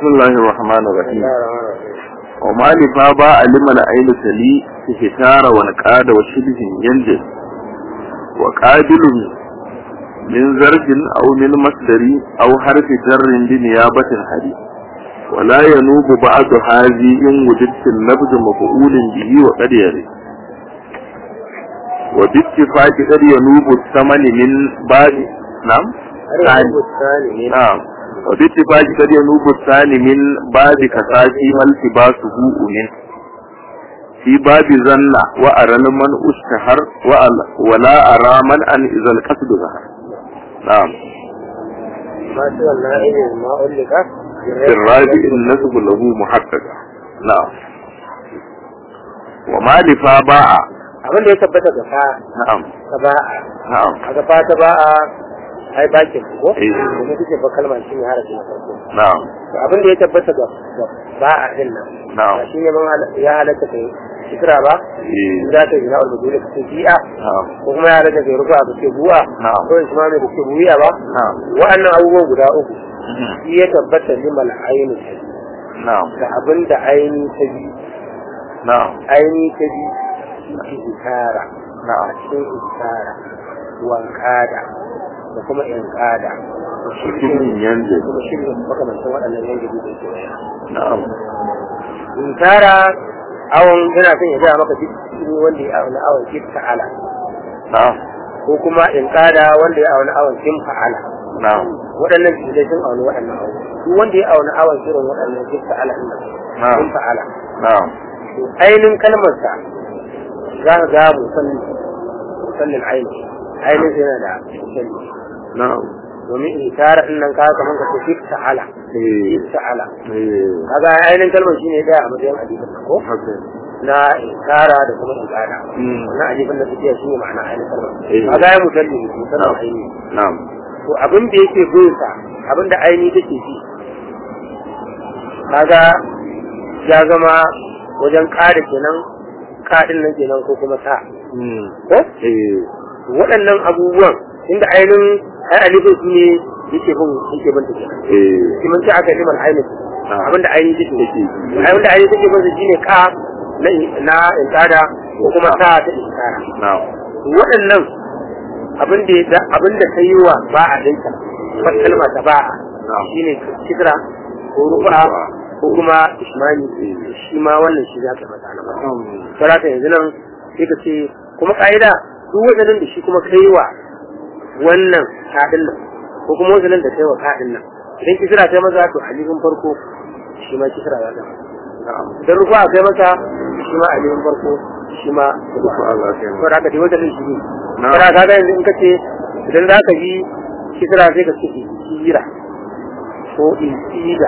بسم الله الرحمن الرحيم. وما لفابا علم العين سلي اهتار ونقاد وشبه ينجز وقابل من زرج أو من مصدر أو حرف جر بنيابة حديث ولا ينوب بعض هذه إن وجدت اللفظ مفعول به وقد يرد وباتفاق قد ينوب الثمن من بعد نعم نعم وباتفاق قد ينوب الثاني من باب كساتي والتباسه منه في باب ظن وأرى من اشتهر ولا أرى من أن إذا القصد ظهر. نعم. ما سوى النائب ما أقول في الرابع النسب له محققة. نعم. وما لفاباء abin da ya tabbata ga fa na'am taba'a na'am aka fa taba'a ai bakin ko eh kuma kike ba kalmar shi ne harafi na farko na'am to abin da ya tabbata ga ba'a din nan na'am shi ne man ya halaka kai shikra ba za ta yi na'ul budul ka bi'a na'am ko kuma ya halaka kai rufa ka ce bu'a na'am ko shi ma mai da ce bu'a ba na'am wa'annan abubuwan guda uku shi ya tabbata limal ainu na'am da abin da aini ta bi na'am aini ta bi iskara na'am cikin iskara wankada da kuma inkada da shirin yanzu kuma shirin makamantan waɗannan yanzu da ke waya na'am inkara awon yana son ya gaya maka cikin wanda ya auna awon kin ta'ala na'am ko kuma inkada wanda ya auna awon kin fa'ala na'am waɗannan cikin sun auna waɗannan awon duk wanda ya auna awon irin waɗannan kin ta'ala din nan kin fa'ala na'am ainin kalmarsa za ka ga musallin ainihin yana da musalli na'am domin itara din nan kaga kaman ka ce ta'ala ta'ala kaga ainihin kalmar shine da a matsayin hadisi ko na itara da kuma itara na hadisin da suke shine ma'ana ainihin kalmar kaga ya musalli musalli ainihi na'am to abin da yake gunsa abin da ainihi take ji kaga ya zama wajen kada kenan kaɗin nan kenan ko kuma ta ko waɗannan abubuwan inda ainihin ai alifin su ne yake bin take shi mun ce aka yi mal ainihin abinda ainihin take abinda ainihin take bin shi ne ka na intada ko kuma ta inkara waɗannan abinda ta yi wa ba a dinka ba kalma ta ba a shine kidra ko rufa ko kuma ismani shi ma wannan shi za ka mata na mata sarata yanzu nan sai ka ce kuma ka'ida duk wadannan da shi kuma kai wa wannan kaɗin nan ko kuma wadannan da kai wa kaɗin nan idan kisra kai maza to alifin farko shi ma kisra ya zama idan rufa kai masa shi ma alifin farko shi ma rufa Allah kai masa sarata dai wadannan shi ne sarata ga yanzu in ka ce idan za ka yi kisra sai ka ce kira ko insida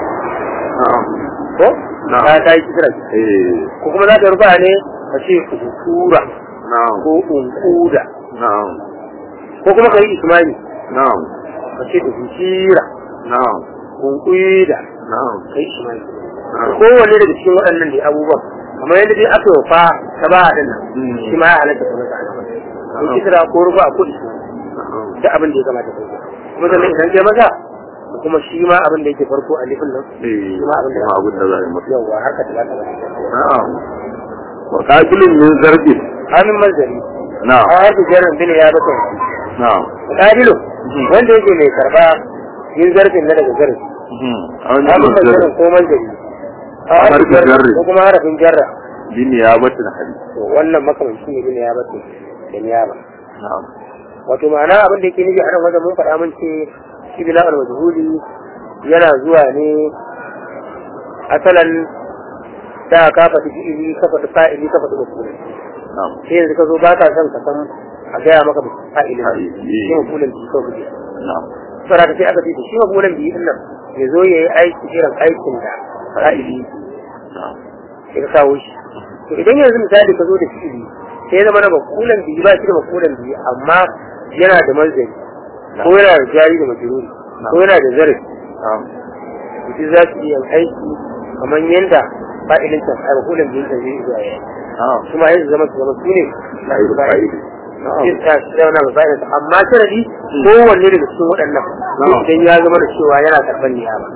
ko ta yi kisra ko kuma za ta rufa ne ka ce kura ko unkuda ko kuma ka yi ismani ka ce kira unkuda ka yi ismani kowanne daga cikin waɗannan da abubuwan kamar yadda dai aka yi fa ta ba a ɗin shi ma ya halatta kuma ta ko kisra ko rufa ko ismani da abin da ya kamata kai kuma sannan idan kai maza kuma shi ma abin da yake farko a lifin nan shi ma abin da za a yi masa yawa har ka talata ba na'am wa qabilun min zarbin amin manzari na'am a harfi jarin bin ya bata na'am qabilu wanda yake mai karba yin zarfin na daga zarfi amin manzari ko manzari a harfi jarri ko kuma harafin jarra bin ya bata da hali to wannan makamanci ne bin ya bata da niyaba na'am wato ma'ana abin da yake nufi a nan wajen mun faɗa mun ce shi bila al-majhuli yana zuwa ne asalan da ka faɗi fi'ili ka faɗi fa'ili ka faɗi mafulin sai yanzu ka zo ba ka son ka san a gaya maka fa'ilin shi mafulin biyu kawai kuke sara ka sai aka ce shi mafulin biyu din nan ya zo ya yi aiki irin aikin da fa'ili ya ka kawo shi to idan yanzu misali ka zo da fi'ili sai zama na mafulin biyu ba shi da mafulin biyu amma yana da manzari ko yana da jari da majururi ko yana da zarafi mutum za su iya aiki kamar yadda fa'ilin ta a makulan biyu da zai zuwa ya kuma yanzu zama su ne na yi fa'ili yana da fa'ilin amma sharadi kowanne daga cikin waɗannan idan ya zama da cewa yana karɓar niyaba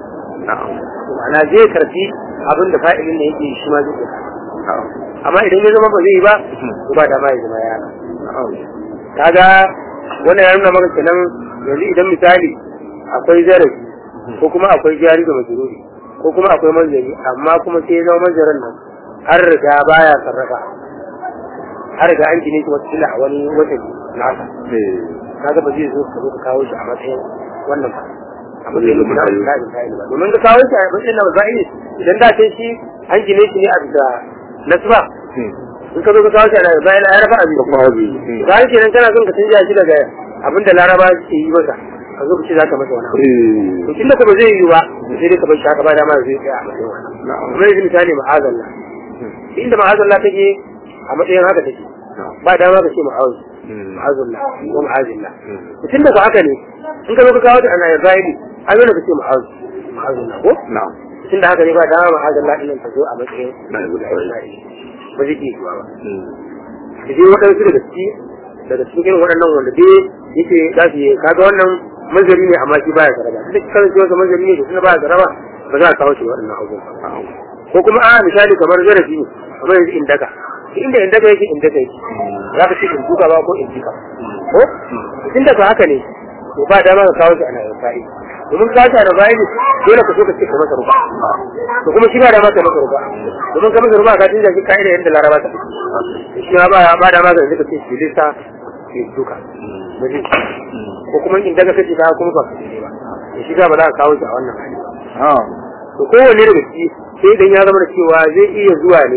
ma'ana zai karfi abin da fa'ilin ne yake shi ma zai karfi amma idan ya zama ba zai yi ba to ba dama ya zama yana kaga wannan ya nuna maka kenan yanzu idan misali akwai zarafi ko kuma akwai jari da majruri ko kuma akwai manzari amma kuma sai ya zama manzarin nan har riga baya sarrafa har riga an gine shi wata a wani wata nasa kaga ba zai zo ka zo ka kawo shi a matsayin wannan ba a matsayin da kuma da ba domin ka kawo shi a matsayin da ba idan da ce shi an gine shi ne a bisa nasba in ka zo ka kawo shi a bayan laraba a bisa ba shi kenan kana son ka canja shi daga abin da laraba ke yi masa ka zo ka ce za ka masa wani abu to tunda ka ba zai yi ba sai dai ka bar shi haka ba dama zai tsaya a matsayin wannan kuma yanzu misali ma'azallah inda ma'azallah take a matsayin haka take ba dama ka ce ma'azallah ko ma'azillah tunda ba haka ne in ka zo ka kawo ta ana yazayili an zo ka ce ma'azallah ko tunda haka ne ba dama ma'azallah din ta zo a matsayin ba zai iya zuwa ba da dai waɗansu daga cikin waɗannan wanda dai yake dafi kaga wannan manzari ne amma shi baya zaraba duk kan cewa sa manzari ne kuma baya zaraba ba za ka kawo shi waɗannan abubuwan ko kuma a misali kamar zarafi ne kamar yanzu indaka inda indaka yake za ka ce in duka ba ko in jika ko inda ba haka ne to ba dama ka kawo shi ana yin fa'i domin ka shi ana fa'i dole ka so ka ce ka masa ruba to kuma shi ba dama ka masa ruba domin ka masa ruba ka tinda shi kaida yadda laraba ta shi ba dama ka ce shi lissa ke duka ko kuma in daga kace ka kuma ba kace ba shi ga ba za ka kawo shi a wannan hali to kowanne daga ciki sai idan ya zama da cewa zai iya zuwa ne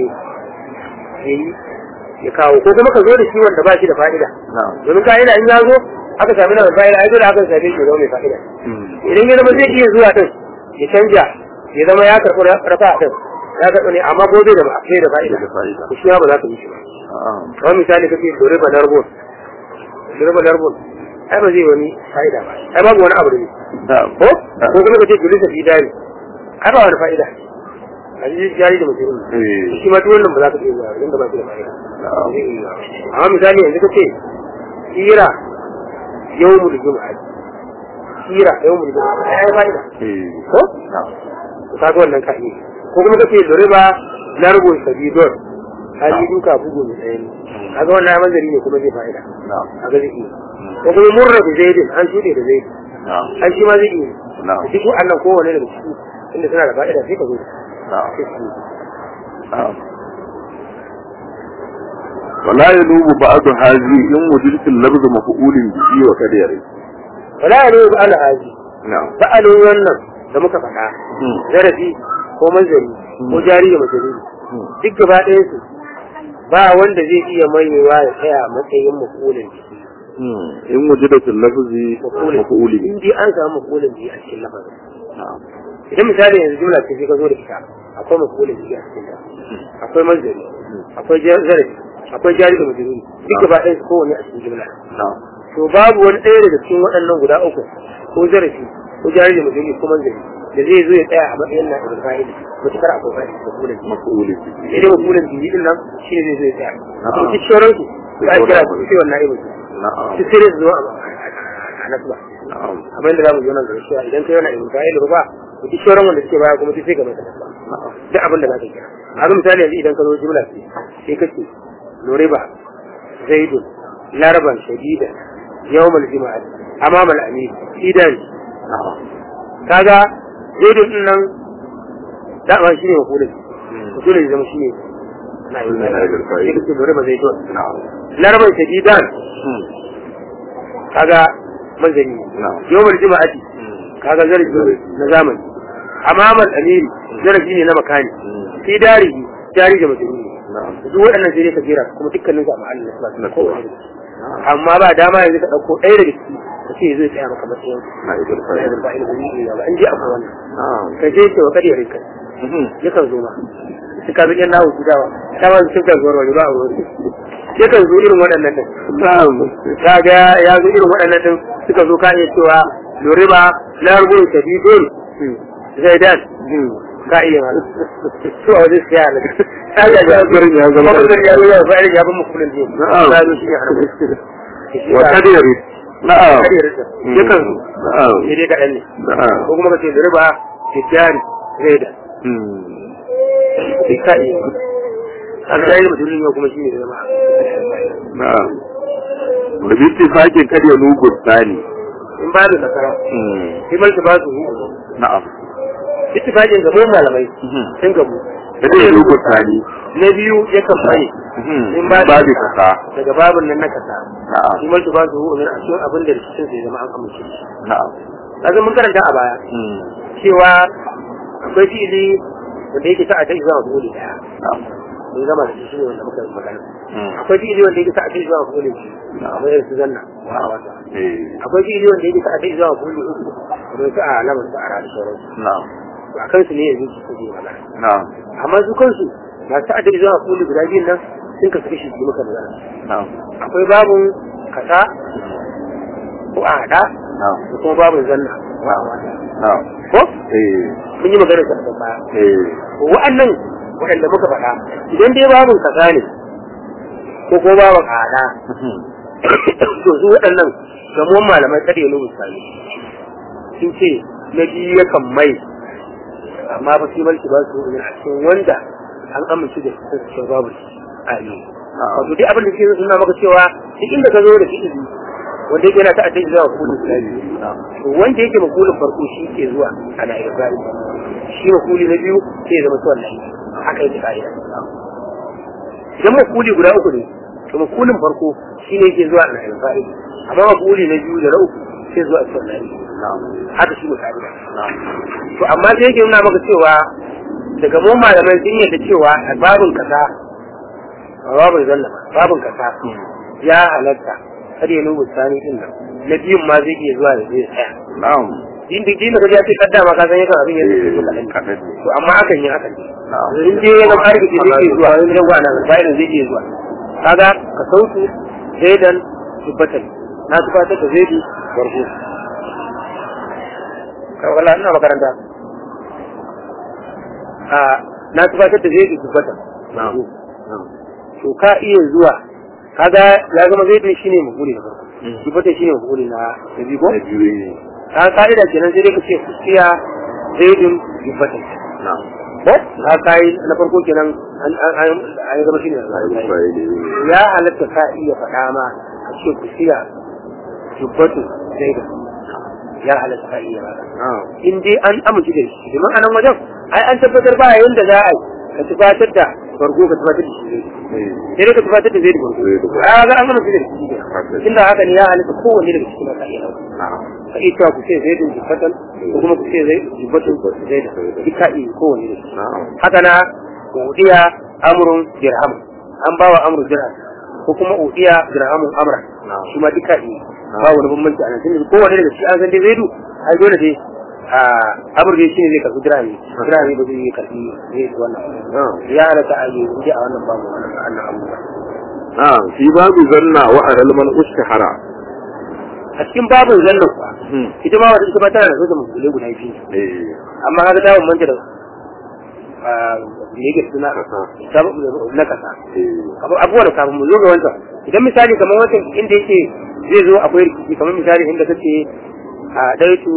ya kawo ko kuma ka zo da shi wanda ba shi da fa'ida domin ka'ida in ya zo aka sami na fa'ida ai dole aka same shi zama mai fa'ida idan ya zama zai iya zuwa din ya canja ya zama ya karɓi rafa din ya karɓi ne amma gobe da ba sai da fa'ida ko shi ba za ka yi shi ba kamar misali kace dore ba darbon ai ba zai wani fa'ida ba ai babu wani abu da ne ko kuma kace julisa fi dari ai ba wani fa'ida a ji jari da mutum shi ma duk wannan ba za ka iya zuwa idan ba shi da fa'ida amma misali yanzu kace hira yawmul jumu'a ai fa'ida ko ka ga wannan kai ko kuma kace doriba larbo sabidor hali duka bugu ne tsaye ne kaga wannan manzari ne kuma zai fa'ida kaga zai iya ko kuma murra da zaidin an shude da zaidin an shi ma zai iya shi ko annan kowane daga ciki inda suna da fa'ida sai ka zo ولا يلوم بعض هذه إن وجدت اللفظ مفعول به وكديره ولا يلوم بعض هذه فعلوا wannan da muka faɗa zarafi ko manzari ko jari da majruri duk gaba ɗaya su ba wanda zai iya mayewa ya tsaya matsayin maf'ulin bihi in wujidatu lafzi maf'ulin in dai an samu maf'ulin bihi a cikin lafazin idan misali yanzu jumla ce sai ka zo da ita akwai maf'ulin bihi a cikin ta akwai manzari akwai zarafi akwai jari da majruri duk gaba ɗaya su kowanne a cikin jumla to babu wani ɗaya daga cikin waɗannan guda uku ko zarafi ko jari da majruri ko manzari da zai zo ya tsaya a matsayin na da fa'ili mutakar akwai fa'ili maf'ulin idan maf'ulin bihi din nan shi ne zai tsaya to shi shoran su ya kira su sai wannan ibn shi sai da zuwa a nasba amma inda zamu zo nan da shi idan kai wannan ibn fa'il ruba to shi shoran wanda suke baya kuma sai ga masa nasba duk abin da zaka kira a misali yanzu idan ka zo jumla ce sai kace luriba zaidun laraban shadida yawmal jumu'ah amama al-amir idan kaga zaidun din nan dama shi ne mafulin dole ya zama shi ne na yi sai kace luriba zaidun laraban shadidan kaga manzani yawmal jumu'ah kaga zarafi na zamani amama al-amir zarafi ne na makani fi dari jari da mutum duk waɗannan sai ka jira kuma dukkanin su a ma'anin nasu ko amma ba dama yanzu ka ɗauko ɗaya daga ciki ka ce zai tsaya maka matsayin na'ibul fa'il ba zai iya ba an ji akwai wannan ka je ce wa kada ya rinka yakan zo ma su ka zuƙin nawo su dawa ta ba su cin kan zuwa wani ba a wuri yakan zo irin waɗannan ɗin ka ga ya zo irin waɗannan ɗin suka zo ka iya cewa loriba largun sabidun zaidan ka iya mana su a wajen siya na ya gurin ya zama ya fa'ida ya bin mafulin biyu na zo shi ne harbi wa kadiri na'am yakan sai dai kaɗan ne ko kuma ka ce da riba tijari zaida sai ka iya an da yi mutum yau kuma shi ne zama na'am wa bi ittifaqin kad yanubu tsani in ba da kasara sai mal ba su na'am ittifaqin ga mun malamai sun gabu kad yanubu tsani na biyu ya kamfani in ba da kasa daga babun nan na kasa na'am shi mal ba su ne a cikin abin da rikicin sai zama an amince na'am kaga mun karanta a baya cewa akwai fi'ili wanda yake sa a dai zuwa dole daya mun gama da shi ne wanda muka magana akwai fi'ili wanda yake sa a dai zuwa dole shi akwai irin su zanna akwai fi'ili wanda yake sa a dai zuwa dole uku don su a lamar su a rana sauran to a kansu ne yanzu su ke magana amma su kansu masu a dai zuwa dole guda biyun nan sun kasu kashi biyu muka magana akwai babun kasa ko a hada da kuma babun zanna ko mun yi magana da baya wa'annan waɗanda muka faɗa idan dai babun kasa ne ko ko babun hada to su waɗannan gamuwan malamai kada ya nubu sani sun ce na biyu yakan mai amma ba su malki ba su a cikin wanda an amince da su cikin babu a yi wato dai abin da ke suna maka cewa duk inda ka zo da fi'ili wanda yake yana ta'addai zuwa kullu to wanda yake makulin farko shi ke zuwa ana irfai shi makuli na biyu sai zama to wallahi haka yake kaida idan makuli guda uku ne to makulin farko shi ne yake zuwa ana irfai amma makuli na biyu da na uku sai zuwa to wallahi haka shi ne kaida to amma sai yake nuna maka cewa daga mun malamai sun yadda cewa a babin kasa babin zanna babin kasa ya halatta har ya nubu sani din nan na biyun ma zai iya zuwa da zai tsaya na'am din da kaje sai kadda ma ka san yakan abin yadda yake kadan to amma akan yi hakan ne in dai yana arziki zai iya zuwa in yawa na bayan zai iya zuwa kaga ka sautu zaidan dubbatan na tabbatar da zaidi barko ka wala ina makaranta na tabbatar da zaidi dubbatan na'am to ka iya zuwa kaga ya zama zaidun shine mafuli na farko dubbatan shine mafuli na biyu ko ka ka'ida kenan sai dai ka ce kusiya zaidun dubbatan ko ka kai na farko kenan an zama shine ya halatta ka iya faɗa ma ka ce kusiya dubbatu zaidun ya halatta ka iya faɗa in dai an amince da shi domin anan wajen ai an tabbatar ba yanda za a yi ka tabbatar da farko ka tabbatar da shi sai ka tabbatar da zaidun farko a ga an amince da shi inda haka ne ya halatta kowanne daga cikin ka iya ka iya cewa ku ce zaidun dubbatan ko kuma ku ce dubbatan zaidun duk ka iya kowanne da shi haka na udiya amrun dirham an bawa amru dirham ko kuma udiya dirhamun amra shi ma duka iya ba wani bambanci a nan tunda kowanne daga cikin an san dai zaidu ai dole dai amur dai shine zai karbi dirhami ba zai karbi zai wannan ya halatta a yi inda a wannan babu wannan abubuwa fi babu zanna wa aral man ushtahara a cikin babin zanna kuwa ita ma wata ita ba tana da sosa musulai guda biyu amma haka ta bambanta da me yake suna na kasa abubuwa da kafin mu zo ga wancan idan misali kamar wancan inda yake zai zo akwai rikici kamar misali inda kace a daitu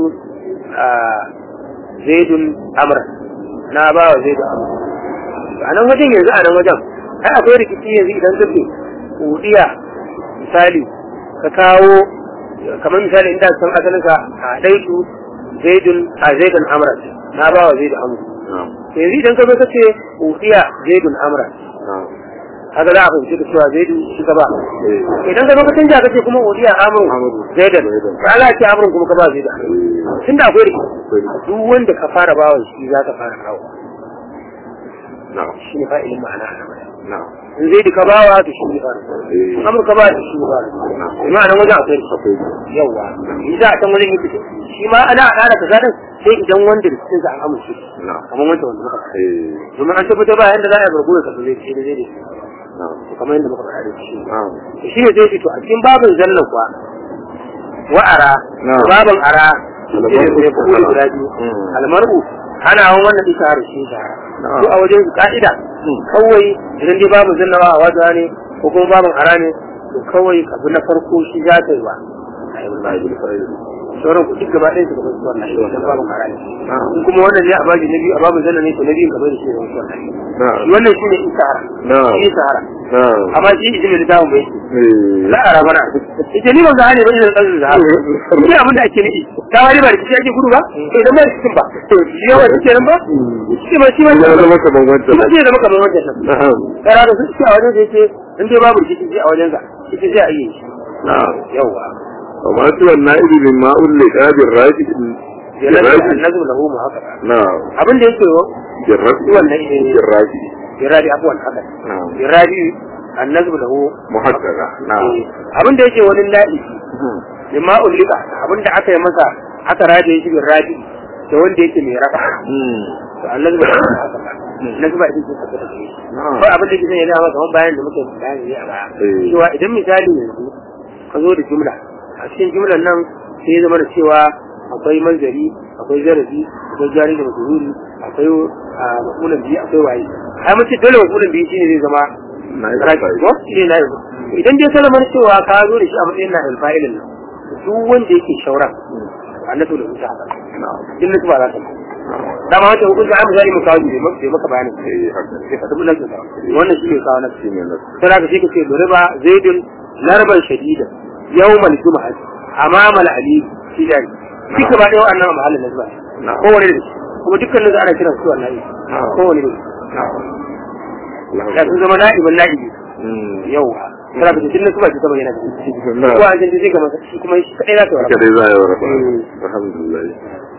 zaidun amra na ba wa zaidu amra a nan wajen yanzu a nan wajen ai akwai rikici yanzu idan kace udiya misali ka kawo kamar misali inda san asalin ka a daitu zaidun amra na ba wa zaidu amra yanzu idan ka zo kace udiya zaidun amra haka za a fahimci da cewa zaidu shi ka ba idan ka zo ka canja kace kuma udiya amru zaidan ba Allah ce amrun kuma ka ba zaidan tunda akwai rikici duk wanda ka fara bawan shi za ka fara kawo shi ne fa'ilin ma'ana in zaidu ka bawa to shi ne fara amru ka ba to shi ne fara kuma nan wajen akwai rikici yawa in za a can wajen yi shi ma ana ƙara ka zaɗin sai idan wanda rikicin sa an amince kamar wanda muka domin an tabbatar ba yanda za a yi garguwa ka zai ce da zai kamar yadda muka faɗa da shi ne zai fito a cikin babin zallan kuwa wa'ara babin ara shi ne kuma guda biyu almar'u ana hawan wannan isa har shi shahara ko a wajen su ka'ida kawai idan dai babin zallawa a wata ne ko kuma babin ara ne to kawai abu na farko shi za ta yi wa sauran kuɗi gaba ɗaya su gaba su wannan idan babu harami in kuma wannan ne a babu na biyu a babu zanna ne to na biyu gaba da shi wannan wannan shi ne isahara shi sahara amma shi izinin da dawo bai la a rabana ita ni ba za ne ba idan ɗan zahara shi abin da ake nufi ta wani ba da shi ake gudu ba to idan ba da cikin ba shi yawa shi nan ba shi ma ya zama kamar wancan shi zai zama kamar wancan kara da su ci a wajen da yake in dai babu shi a wajen sa ita zai a yi shi yawa وما سوى النائب مما أولك بالراجل النزل له محقق نعم abin da yake بالراجل بالراجل بالراجل عفوا haka بالراجل النزل له محقق نعم abin da yake wani na'ibi mimma ulika abin da aka yi masa aka raje shi بالراجل da wanda yake mai rafa to annabi ba haka nasu ba idan ka tabbata shi ba abin da yake ne yana masa bayan da muke bayani a baya cewa idan misali yanzu ka zo da jumla a cikin jumlar nan sai ya zama da cewa akwai manzari akwai zarafi akwai jari da mazururi akwai makulan biyu akwai waye ai mace dole makulan biyu shine zai zama ko shine na idan dai salamar cewa ka zo da shi a matsayin na alfa'ilin nan duk wanda yake shauran annabi da musa din ne ba za ta da ma wata hukunci an zari mu kawo ne maka bayanin sai ka tabbata da wannan shine kawo na shine nan sai ka ce kace duriba zaidun larban shadida yawmal jumu'ah amama al-ali shidari duka ba dai wannan mahallin nazba kowane ne kuma dukkan nan ana kiran su wallahi kowane ne ya sun zama na'ibul na'ibi yawa sai ka cikin nasu ba ta bayyana ko an ji sai ka kuma shi kadai za ta wara kadai za ya wara alhamdulillah